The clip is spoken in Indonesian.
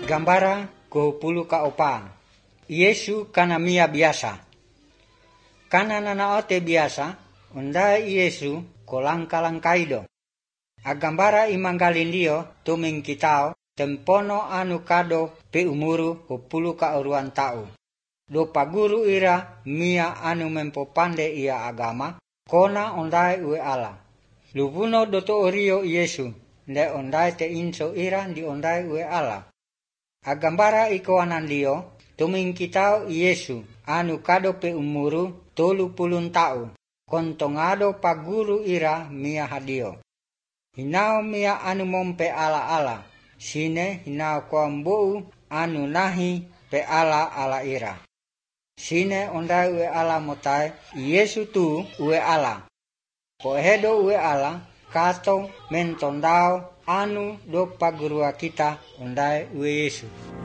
Gambara ko pulu ka opa. Yesu kana mia biasa. Kana nana ote biasa, undai Yesu ko langka-langkaido. Agambara imanggalindio tuming kitao tempono anu kado pe umuru ko pulu ka oruan tau. Do paguru ira mia anu mempopande ia agama, kona ondai ue ala. Lubuno doto orio Yesu, nde ondai te inso ira di ondai ue ala. Agambara iko anandio, tuming kitao Yesu, anu kado pe umuru 30 tau, kontongado paguru ira mia hadio. Hinao mia anu mompe ala-ala, sine hinao koambou anu nahi pe ala-ala ira. Sine ondai ue ala motai, Yesu tu ue ala. Pohedo ue ala, kato mentondao anu do pagurua kita ondai ue Yesu.